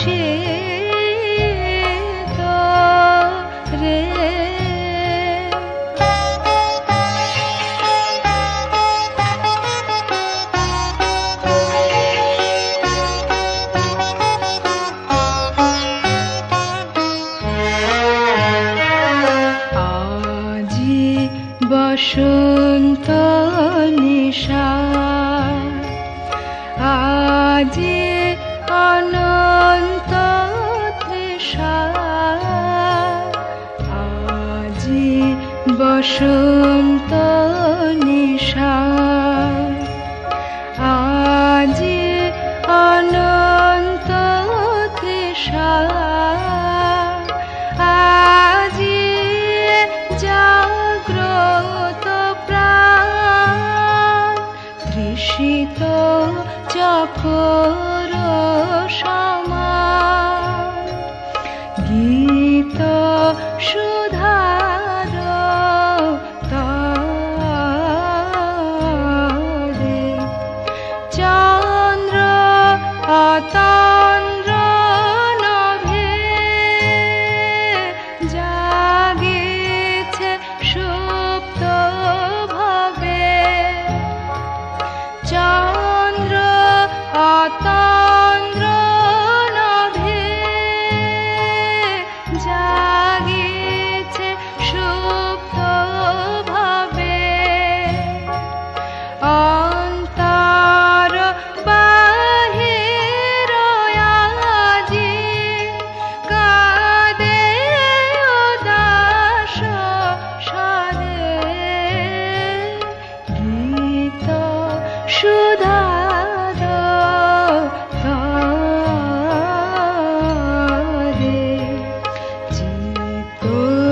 পিপাসিত রে। আজি বসন্ত নিশা, আজি অনন্ত তৃষা, আজি বসন্ত নিশা, আজি অনন্ত তৃষা, আজি জাগ্রত প্রাণ তৃষিত চকর সমান, গীত সুধার তরে চন্দ্র অতন্দ্র নভে জাগিছে সুপ্ত ভাবে। চন্দ্র অতন্দ্র নভে জাগিছে সুপ্ত ভাবে। অন্তর বাহির আজি কাঁদে উদাস স্বরে, গীত সুধার তরে চিত্ত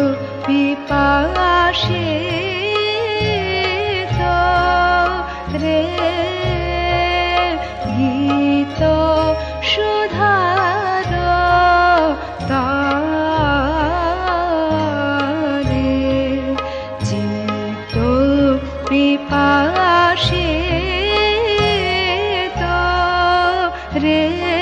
পিপাসিত রে। গীত সুধার তরে চিত্ত পিপাসিত রে।